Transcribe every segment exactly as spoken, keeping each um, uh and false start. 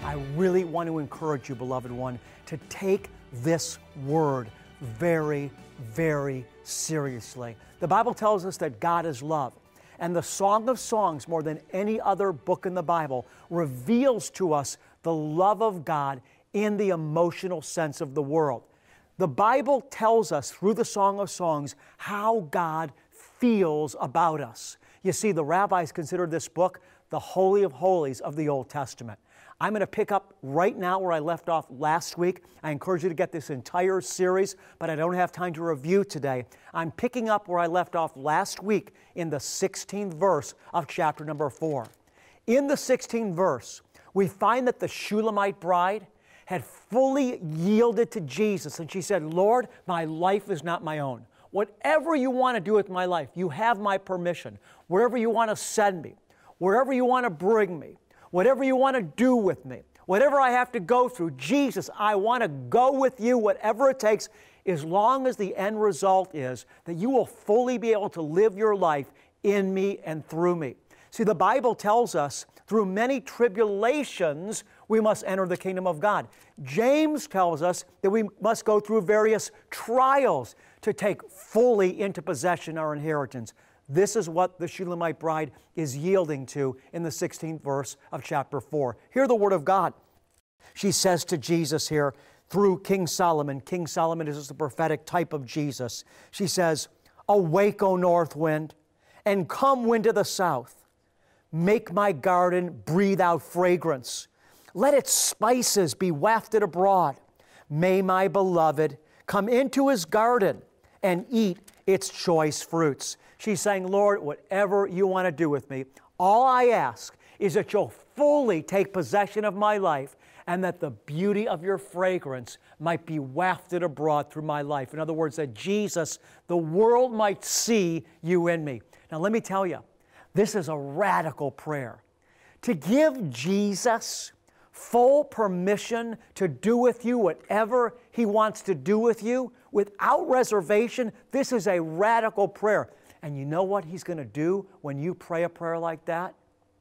I really want to encourage you, beloved one, to take this word very, very seriously. The Bible tells us that God is love. And the Song of Songs, more than any other book in the Bible, reveals to us the love of God in the emotional sense of the world. The Bible tells us through the Song of Songs how God feels about us. You see, the rabbis consider this book the Holy of Holies of the Old Testament. I'm going to pick up right now where I left off last week. I encourage you to get this entire series, but I don't have time to review today. I'm picking up where I left off last week in the sixteenth verse of chapter number four. In the sixteenth verse, we find that the Shulamite bride had fully yielded to Jesus, and she said, Lord, my life is not my own. Whatever you want to do with my life, you have my permission. Wherever you want to send me, wherever you want to bring me, whatever you want to do with me, whatever I have to go through, Jesus, I want to go with you, whatever it takes, as long as the end result is that you will fully be able to live your life in me and through me. See, the Bible tells us through many tribulations we must enter the kingdom of God. James tells us that we must go through various trials to take fully into possession our inheritance. This is what the Shulamite bride is yielding to in the sixteenth verse of chapter four. Hear the word of God. She says to Jesus here through King Solomon. King Solomon is the prophetic type of Jesus. She says, awake, O north wind, and come wind of the south. Make my garden breathe out fragrance. Let its spices be wafted abroad. May my beloved come into his garden and eat its choice fruits. She's saying, Lord, whatever you want to do with me, all I ask is that you'll fully take possession of my life and that the beauty of your fragrance might be wafted abroad through my life. In other words, that Jesus, the world might see you in me. Now, let me tell you, this is a radical prayer. To give Jesus full permission to do with you whatever He wants to do with you without reservation, this is a radical prayer. And you know what He's going to do when you pray a prayer like that?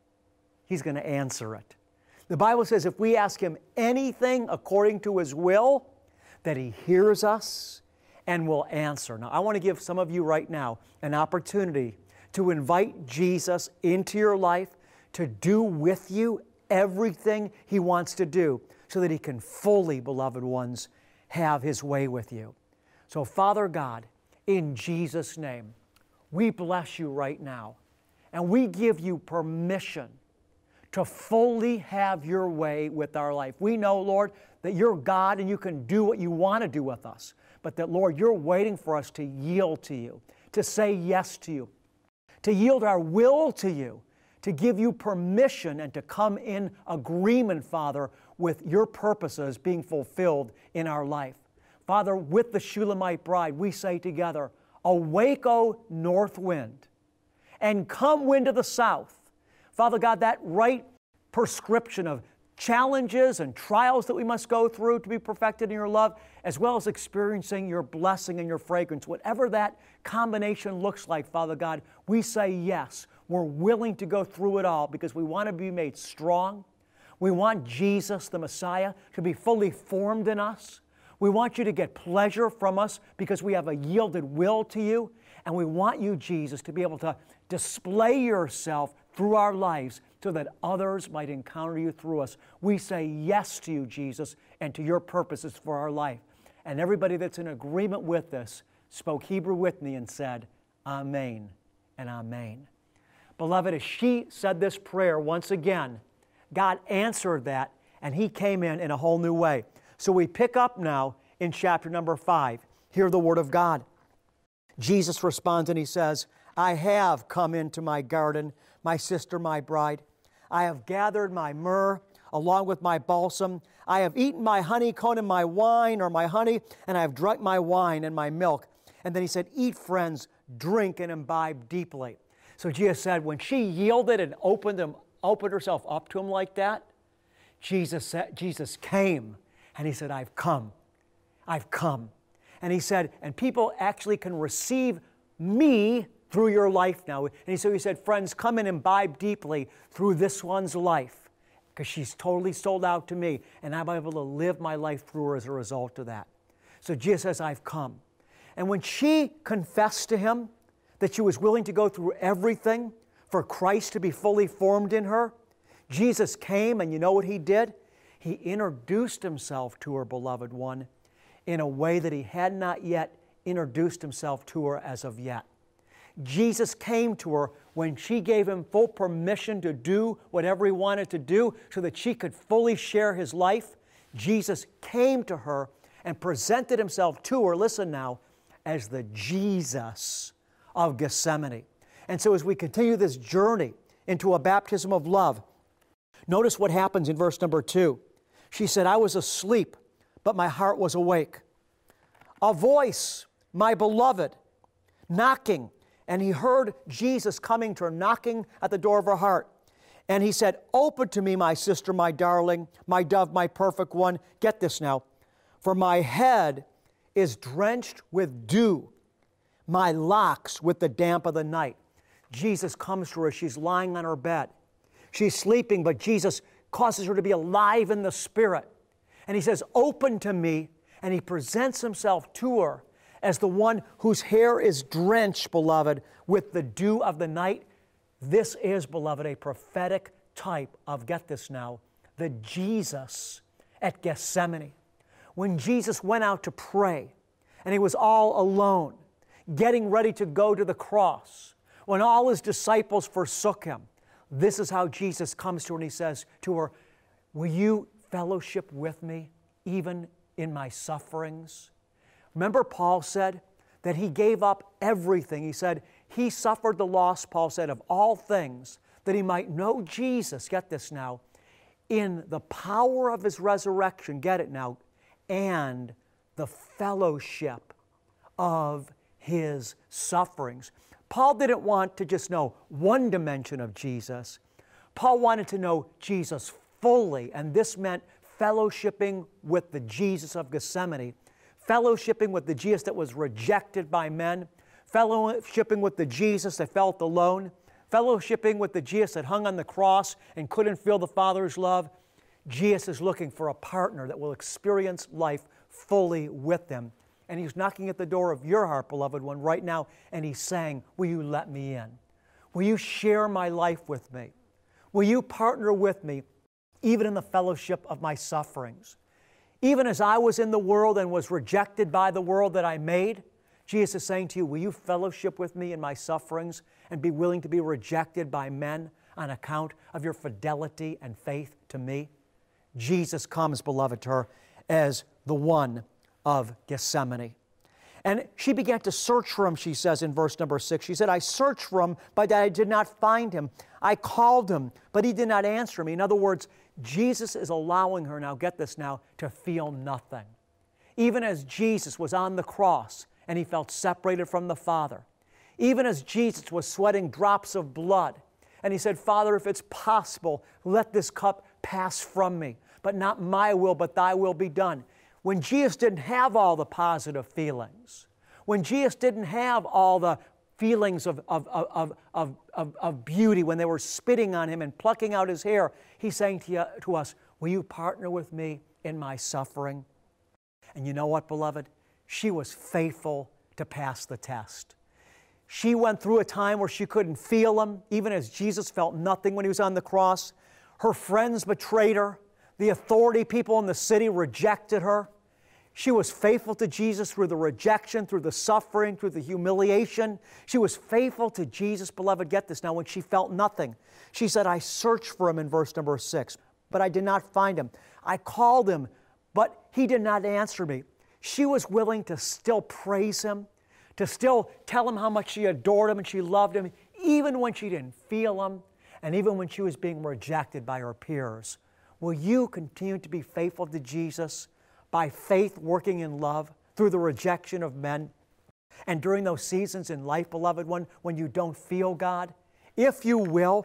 He's going to answer it. The Bible says if we ask Him anything according to His will, that He hears us and will answer. Now, I want to give some of you right now an opportunity to invite Jesus into your life to do with you everything He wants to do so that He can fully, beloved ones, have His way with you. So, Father God, in Jesus' name, we bless you right now, and we give you permission to fully have your way with our life. We know, Lord, that you're God and you can do what you want to do with us, but that, Lord, you're waiting for us to yield to you, to say yes to you, to yield our will to you, to give you permission and to come in agreement, Father, with your purposes being fulfilled in our life. Father, with the Shulamite bride, we say together, awake, O north wind, and come wind of the south. Father God, that right prescription of challenges and trials that we must go through to be perfected in your love, as well as experiencing your blessing and your fragrance, whatever that combination looks like, Father God, we say yes. We're willing to go through it all because we want to be made strong. We want Jesus, the Messiah, to be fully formed in us. We want you to get pleasure from us because we have a yielded will to you. And we want you, Jesus, to be able to display yourself through our lives so that others might encounter you through us. We say yes to you, Jesus, and to your purposes for our life. And everybody that's in agreement with this spoke Hebrew with me and said, Amen and Amen. Beloved, as she said this prayer once again, God answered that, and He came in in a whole new way. So we pick up now in chapter number five. Hear the word of God. Jesus responds and He says, I have come into my garden, my sister, my bride. I have gathered my myrrh along with my balsam. I have eaten my honeycomb and my wine, or my honey, and I have drunk my wine and my milk. And then He said, eat, friends, drink and imbibe deeply. So Jesus said, when she yielded and opened, him, opened herself up to Him like that, Jesus, said, Jesus came and He said, I've come. I've come. And He said, and people actually can receive me through your life now. And so He said, friends, come and imbibe deeply through this one's life. because she's totally sold out to me, and I'm able to live my life through her as a result of that. So Jesus says, I've come. And when she confessed to him that she was willing to go through everything for Christ to be fully formed in her, Jesus came, and you know what he did? He introduced himself to her, beloved one, in a way that he had not yet introduced himself to her as of yet. Jesus came to her when she gave him full permission to do whatever he wanted to do so that she could fully share his life. Jesus came to her and presented himself to her, listen now, as the Jesus of Gethsemane. And so as we continue this journey into a baptism of love, notice what happens in verse number two. She said, I was asleep, but my heart was awake. A voice, my beloved, knocking. And he heard Jesus coming to her, knocking at the door of her heart. And he said, open to me, my sister, my darling, my dove, my perfect one. Get this now. For my head is drenched with dew, my locks with the damp of the night. Jesus comes to her as she's lying on her bed. She's sleeping, but Jesus causes her to be alive in the Spirit. And he says, open to me. And he presents himself to her as the one whose hair is drenched, beloved, with the dew of the night. This is, beloved, a prophetic type of, get this now, the Jesus at Gethsemane. When Jesus went out to pray, and he was all alone, getting ready to go to the cross, when all his disciples forsook him, this is how Jesus comes to her and he says to her, will you fellowship with me even in my sufferings? Remember Paul said that he gave up everything. He said he suffered the loss, Paul said, of all things, that he might know Jesus, get this now, in the power of his resurrection, get it now, and the fellowship of his sufferings. Paul didn't want to just know one dimension of Jesus. Paul wanted to know Jesus fully, and this meant fellowshipping with the Jesus of Gethsemane, fellowshipping with the Jesus that was rejected by men, fellowshipping with the Jesus that felt alone, fellowshipping with the Jesus that hung on the cross and couldn't feel the Father's love. Jesus is looking for a partner that will experience life fully with them. And he's knocking at the door of your heart, beloved one, right now, and he's saying, will you let me in? Will you share my life with me? Will you partner with me even in the fellowship of my sufferings? Even as I was in the world and was rejected by the world that I made, Jesus is saying to you, will you fellowship with me in my sufferings and be willing to be rejected by men on account of your fidelity and faith to me? Jesus comes, beloved, to her as the one of Gethsemane. And she began to search for him, she says in verse number six. She said, I searched for him, but I did not find him. I called him, but he did not answer me. In other words, Jesus is allowing her now, get this now, to feel nothing. Even as Jesus was on the cross and he felt separated from the Father. Even as Jesus was sweating drops of blood and he said, Father, if it's possible, let this cup pass from me. But not my will, but thy will be done. When Jesus didn't have all the positive feelings, when Jesus didn't have all the feelings of, of, of, of, of, of beauty when they were spitting on him and plucking out his hair, he's saying to, you, to us, will you partner with me in my suffering? And you know what, beloved? She was faithful to pass the test. She went through a time where she couldn't feel him, even as Jesus felt nothing when he was on the cross. Her friends betrayed her. The authority people in the city rejected her. She was faithful to Jesus through the rejection, through the suffering, through the humiliation. She was faithful to Jesus, beloved, get this now, when she felt nothing. She said, I searched for him in verse number six, but I did not find him. I called him, but he did not answer me. She was willing to still praise him, to still tell him how much she adored him and she loved him, even when she didn't feel him, and even when she was being rejected by her peers. Will you continue to be faithful to Jesus by faith working in love through the rejection of men? And during those seasons in life, beloved one, when you don't feel God, if you will,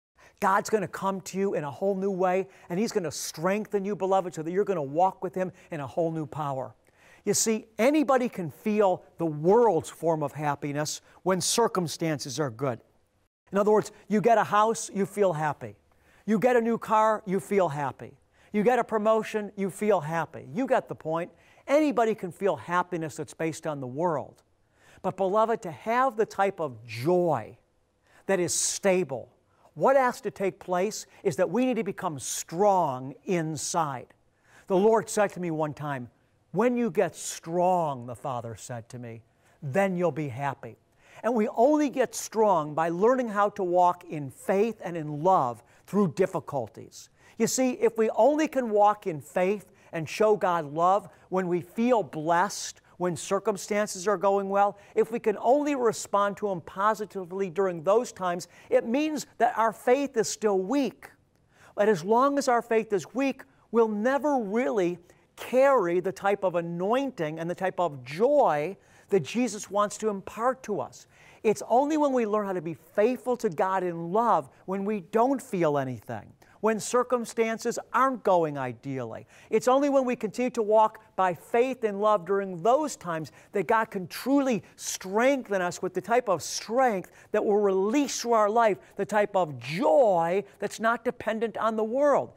God's going to come to you in a whole new way, and he's going to strengthen you, beloved, so that you're going to walk with him in a whole new power. You see, anybody can feel the world's form of happiness when circumstances are good. In other words, you get a house, you feel happy. You get a new car, you feel happy. You get a promotion, you feel happy. You get the point. Anybody can feel happiness that's based on the world. But beloved, to have the type of joy that is stable, what has to take place is that we need to become strong inside. The Lord said to me one time, when you get strong, the Father said to me, then you'll be happy. And we only get strong by learning how to walk in faith and in love through difficulties. You see, if we only can walk in faith and show God love when we feel blessed, when circumstances are going well, if we can only respond to Him positively during those times, it means that our faith is still weak. But as long as our faith is weak, we'll never really carry the type of anointing and the type of joy that Jesus wants to impart to us. It's only when we learn how to be faithful to God in love when we don't feel anything, when circumstances aren't going ideally. It's only when we continue to walk by faith and love during those times that God can truly strengthen us with the type of strength that will release through our life, the type of joy that's not dependent on the world.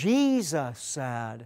Jesus said,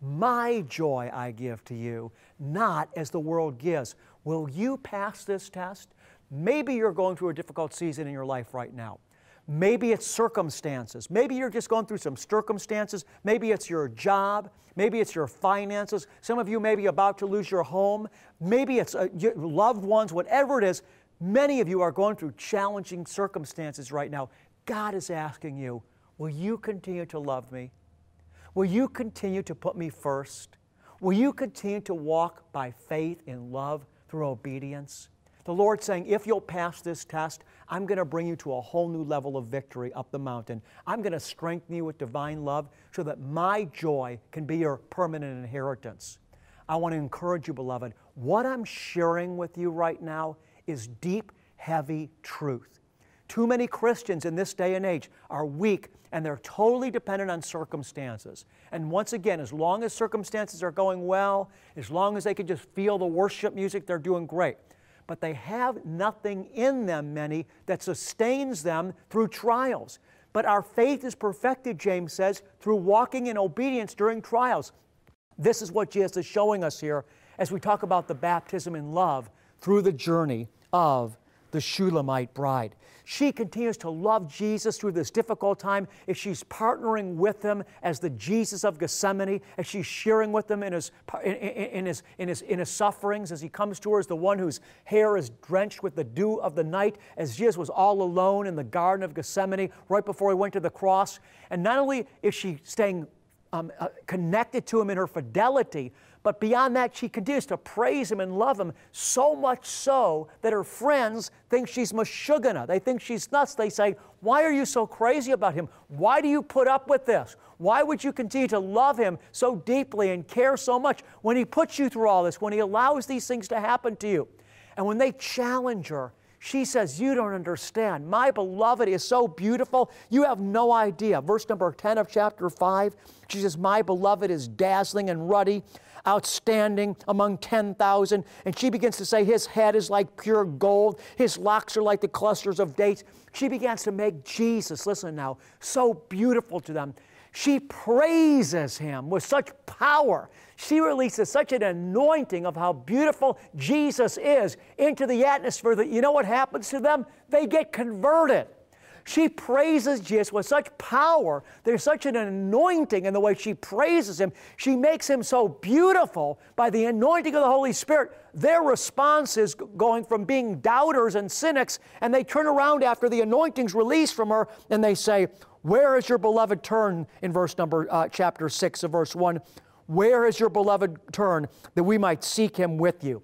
"My joy I give to you, not as the world gives." Will you pass this test? Maybe you're going through a difficult season in your life right now. Maybe it's circumstances. Maybe you're just going through some circumstances. Maybe it's your job. Maybe it's your finances. Some of you may be about to lose your home. Maybe it's uh, your loved ones, whatever it is. Many of you are going through challenging circumstances right now. God is asking you, will you continue to love me? Will you continue to put me first? Will you continue to walk by faith in love through obedience? The Lord's saying, if you'll pass this test, I'm going to bring you to a whole new level of victory up the mountain. I'm going to strengthen you with divine love so that my joy can be your permanent inheritance. I want to encourage you, beloved, what I'm sharing with you right now is deep, heavy truth. Too many Christians in this day and age are weak and they're totally dependent on circumstances. And once again, as long as circumstances are going well, as long as they can just feel the worship music, they're doing great. But they have nothing in them, many, that sustains them through trials. But our faith is perfected, James says, through walking in obedience during trials. This is what Jesus is showing us here as we talk about the baptism in love through the journey of the Shulamite bride. She continues to love Jesus through this difficult time as she's partnering with Him as the Jesus of Gethsemane, as she's sharing with Him in His, in, in, his, in, his, in His sufferings, as He comes to her as the one whose hair is drenched with the dew of the night, as Jesus was all alone in the Garden of Gethsemane right before He went to the cross. And not only is she staying um, uh, connected to Him in her fidelity, but beyond that, she continues to praise Him and love Him, so much so that her friends think she's Meshuggah. They think she's nuts. They say, why are you so crazy about Him? Why do you put up with this? Why would you continue to love Him so deeply and care so much when He puts you through all this, when He allows these things to happen to you? And when they challenge her, she says, you don't understand. My beloved is so beautiful. You have no idea. Verse number ten of chapter five, she says, my beloved is dazzling and ruddy, outstanding among ten thousand. And she begins to say, his head is like pure gold. His locks are like the clusters of dates. She begins to make Jesus, listen now, so beautiful to them. She praises Him with such power. She releases such an anointing of how beautiful Jesus is into the atmosphere that you know what happens to them? They get converted. She praises Jesus with such power. There's such an anointing in the way she praises Him. She makes Him so beautiful by the anointing of the Holy Spirit. Their response is going from being doubters and cynics, and they turn around after the anointing's released from her, and they say, where is your beloved turn, in verse number, uh, chapter six of verse one, where is your beloved turn that we might seek Him with you?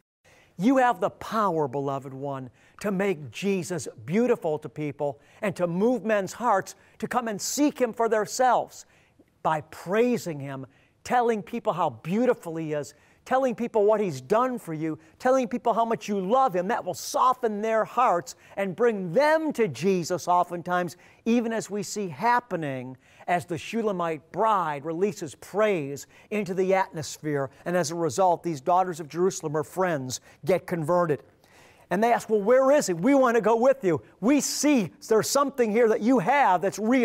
You have the power, beloved one, to make Jesus beautiful to people and to move men's hearts to come and seek Him for themselves by praising Him, telling people how beautiful He is, telling people what He's done for you, telling people how much you love Him. That will soften their hearts and bring them to Jesus oftentimes, even as we see happening as the Shulamite bride releases praise into the atmosphere. And as a result, these daughters of Jerusalem, her friends, get converted. And they ask, well, where is He? We want to go with you. We see there's something here that you have that's real.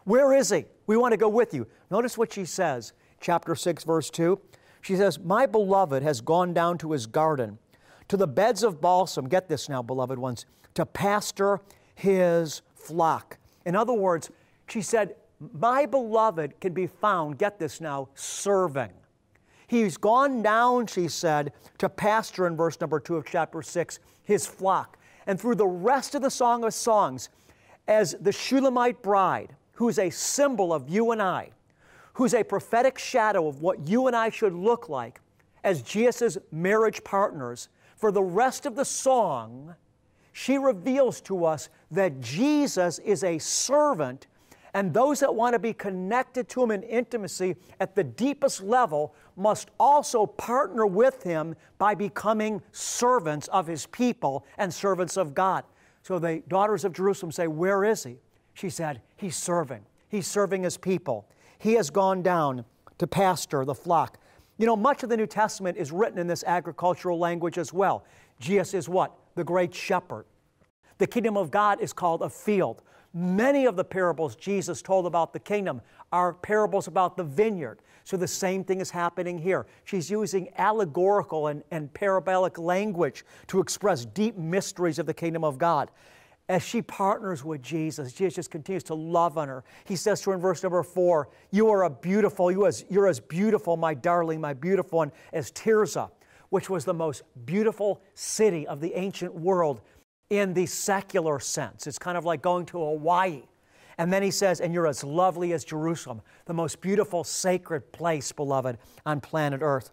Where is he? We want to go with you. Notice what she says, chapter six, verse two. She says, my beloved has gone down to his garden, to the beds of balsam, get this now, beloved ones, to pasture his flock. In other words, she said, my beloved can be found, get this now, serving. He's gone down, she said, to pasture, in verse number two of chapter six, his flock. And through the rest of the Song of Songs, as the Shulamite bride, who's a symbol of you and I, who's a prophetic shadow of what you and I should look like as Jesus' marriage partners, for the rest of the song, she reveals to us that Jesus is a servant, and those that want to be connected to him in intimacy at the deepest level must also partner with him by becoming servants of his people and servants of God. So the daughters of Jerusalem say, where is he? She said, he's serving. He's serving his people. He has gone down to pasture the flock. You know, much of the New Testament is written in this agricultural language as well. Jesus is what? The great shepherd. The kingdom of God is called a field. Many of the parables Jesus told about the kingdom are parables about the vineyard. So the same thing is happening here. She's using allegorical and, and parabolic language to express deep mysteries of the kingdom of God. As she partners with Jesus, Jesus just continues to love on her. He says to her in verse number four, you are a beautiful, you as, you're as beautiful, my darling, my beautiful one, as Tirzah, which was the most beautiful city of the ancient world in the secular sense. It's kind of like going to Hawaii. And then he says, and you're as lovely as Jerusalem, the most beautiful, sacred place, beloved, on planet Earth.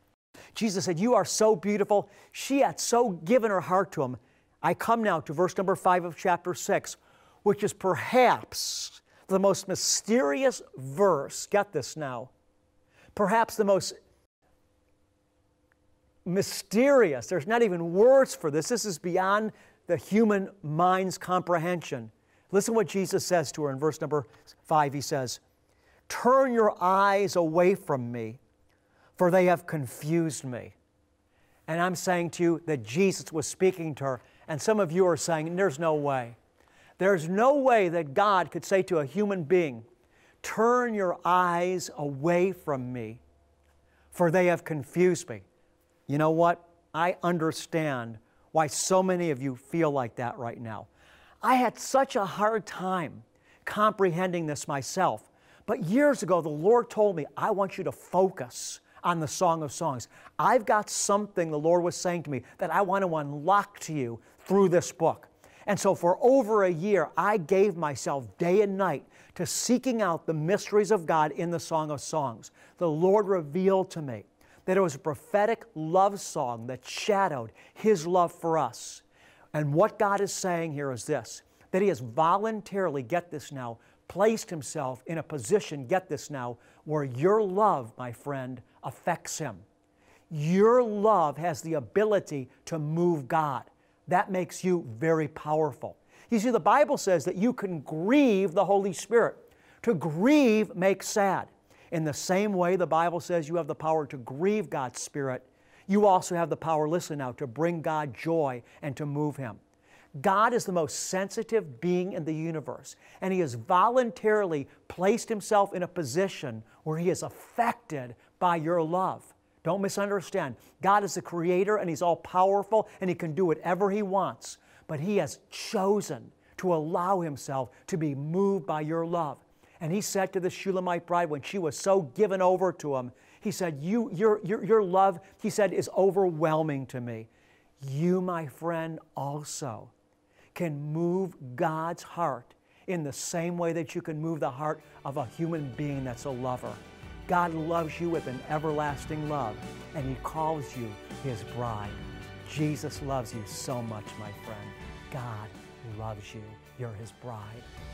Jesus said, you are so beautiful. She had so given her heart to him. I come now to verse number five of chapter six, which is perhaps the most mysterious verse. Get this now. Perhaps the most mysterious. There's not even words for this. This is beyond the human mind's comprehension. Listen what Jesus says to her in verse number five. He says, turn your eyes away from me, for they have confused me. And I'm saying to you that Jesus was speaking to her, and some of you are saying, there's no way. There's no way that God could say to a human being, turn your eyes away from me, for they have confused me. You know what? I understand why so many of you feel like that right now. I had such a hard time comprehending this myself. But years ago, the Lord told me, I want you to focus on the Song of Songs. I've got something the Lord was saying to me that I want to unlock to you through this book. And so for over a year, I gave myself day and night to seeking out the mysteries of God in the Song of Songs. The Lord revealed to me that it was a prophetic love song that shadowed His love for us. And what God is saying here is this, that He has voluntarily, get this now, placed Himself in a position, get this now, where your love, my friend, affects Him. Your love has the ability to move God. That makes you very powerful. You see, the Bible says that you can grieve the Holy Spirit. To grieve makes sad. In the same way the Bible says you have the power to grieve God's Spirit, you also have the power, listen now, to bring God joy and to move Him. God is the most sensitive being in the universe, and He has voluntarily placed Himself in a position where He is affected by your love. Don't misunderstand. God is the Creator, and He's all-powerful, and He can do whatever He wants, but He has chosen to allow Himself to be moved by your love. And He said to the Shulamite bride, when she was so given over to Him, He said, you, your, your, your love, He said, is overwhelming to me. You, my friend, also can move God's heart in the same way that you can move the heart of a human being that's a lover. God loves you with an everlasting love, and He calls you His bride. Jesus loves you so much, my friend. God loves you. You're His bride.